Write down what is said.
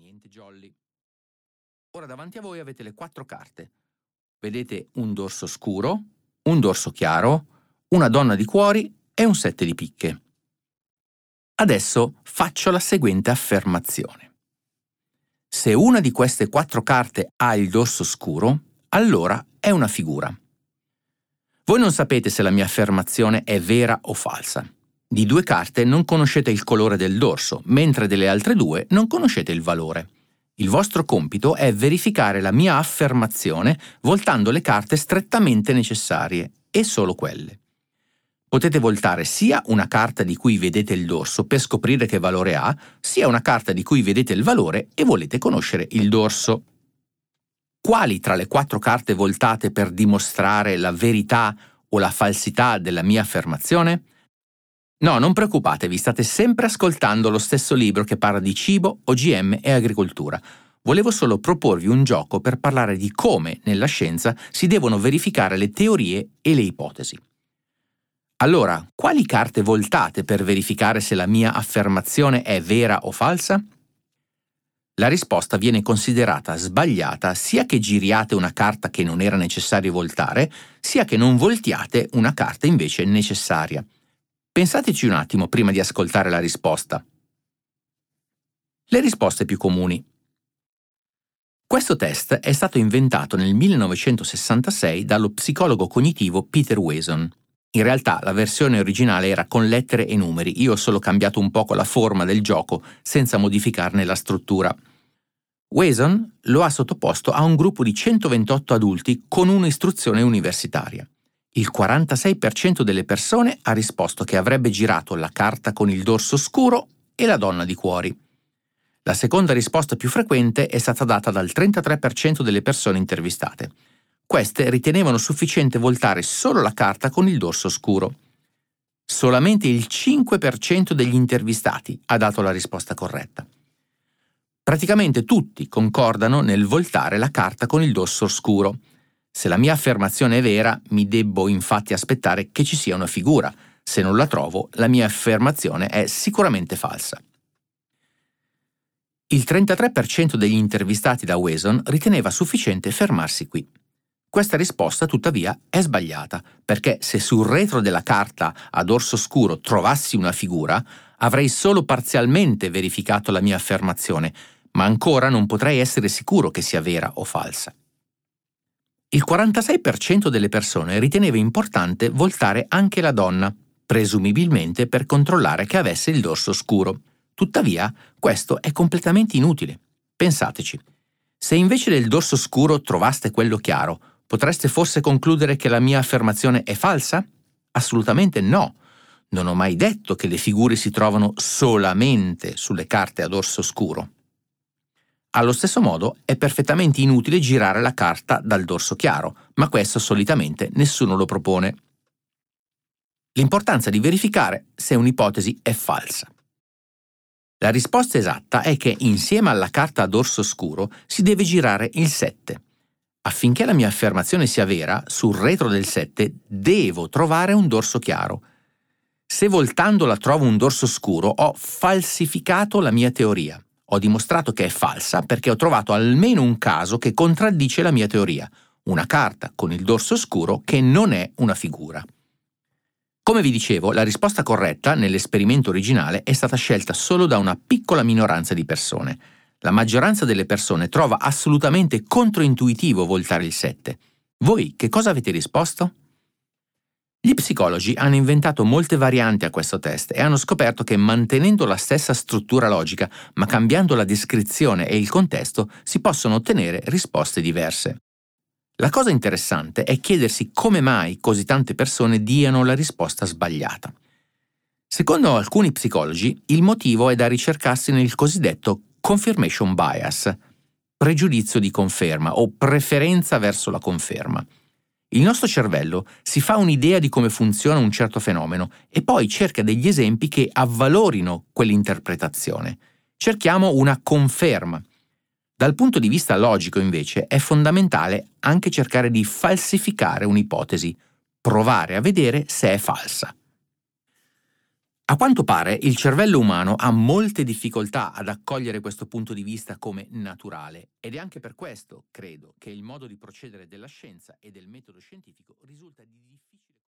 niente jolly. Ora davanti a voi avete le 4 carte. Vedete un dorso scuro, un dorso chiaro, una donna di cuori e un 7 di picche. Adesso faccio la seguente affermazione. Se una di queste 4 carte ha il dorso scuro, allora è una figura. Voi non sapete se la mia affermazione è vera o falsa. Di 2 carte non conoscete il colore del dorso, mentre delle altre 2 non conoscete il valore. Il vostro compito è verificare la mia affermazione voltando le carte strettamente necessarie, e solo quelle. Potete voltare sia una carta di cui vedete il dorso per scoprire che valore ha, sia una carta di cui vedete il valore e volete conoscere il dorso. Quali tra le 4 carte voltate per dimostrare la verità o la falsità della mia affermazione? No, non preoccupatevi, state sempre ascoltando lo stesso libro che parla di cibo, OGM e agricoltura. Volevo solo proporvi un gioco per parlare di come, nella scienza, si devono verificare le teorie e le ipotesi. Allora, quali carte voltate per verificare se la mia affermazione è vera o falsa? La risposta viene considerata sbagliata sia che giriate una carta che non era necessario voltare, sia che non voltiate una carta invece necessaria. Pensateci un attimo prima di ascoltare la risposta. Le risposte più comuni. Questo test è stato inventato nel 1966 dallo psicologo cognitivo Peter Wason. In realtà la versione originale era con lettere e numeri, io ho solo cambiato un poco la forma del gioco senza modificarne la struttura. Wason lo ha sottoposto a un gruppo di 128 adulti con un'istruzione universitaria. Il 46% delle persone ha risposto che avrebbe girato la carta con il dorso scuro e la donna di cuori. La seconda risposta più frequente è stata data dal 33% delle persone intervistate. Queste ritenevano sufficiente voltare solo la carta con il dorso scuro. Solamente il 5% degli intervistati ha dato la risposta corretta. Praticamente tutti concordano nel voltare la carta con il dorso scuro. Se la mia affermazione è vera, mi debbo infatti aspettare che ci sia una figura. Se non la trovo, la mia affermazione è sicuramente falsa. Il 33% degli intervistati da Wason riteneva sufficiente fermarsi qui. Questa risposta, tuttavia, è sbagliata, perché se sul retro della carta a dorso scuro trovassi una figura, avrei solo parzialmente verificato la mia affermazione, ma ancora non potrei essere sicuro che sia vera o falsa. Il 46% delle persone riteneva importante voltare anche la donna, presumibilmente per controllare che avesse il dorso scuro. Tuttavia, questo è completamente inutile. Pensateci. Se invece del dorso scuro trovaste quello chiaro, potreste forse concludere che la mia affermazione è falsa? Assolutamente no. Non ho mai detto che le figure si trovano solamente sulle carte a dorso scuro. Allo stesso modo, è perfettamente inutile girare la carta dal dorso chiaro, ma questo solitamente nessuno lo propone. L'importanza di verificare se un'ipotesi è falsa. La risposta esatta è che insieme alla carta a dorso scuro si deve girare il 7. Affinché la mia affermazione sia vera, sul retro del 7 devo trovare un dorso chiaro. Se voltandola trovo un dorso scuro, ho falsificato la mia teoria. Ho dimostrato che è falsa perché ho trovato almeno un caso che contraddice la mia teoria, una carta con il dorso scuro che non è una figura. Come vi dicevo, la risposta corretta nell'esperimento originale è stata scelta solo da una piccola minoranza di persone. La maggioranza delle persone trova assolutamente controintuitivo voltare il 7. Voi che cosa avete risposto? Gli psicologi hanno inventato molte varianti a questo test e hanno scoperto che mantenendo la stessa struttura logica, ma cambiando la descrizione e il contesto, si possono ottenere risposte diverse. La cosa interessante è chiedersi come mai così tante persone diano la risposta sbagliata. Secondo alcuni psicologi, il motivo è da ricercarsi nel cosiddetto confirmation bias, pregiudizio di conferma o preferenza verso la conferma. Il nostro cervello si fa un'idea di come funziona un certo fenomeno e poi cerca degli esempi che avvalorino quell'interpretazione. Cerchiamo una conferma. Dal punto di vista logico, invece, è fondamentale anche cercare di falsificare un'ipotesi, provare a vedere se è falsa. A quanto pare il cervello umano ha molte difficoltà ad accogliere questo punto di vista come naturale ed è anche per questo, credo, che il modo di procedere della scienza e del metodo scientifico risulta di difficile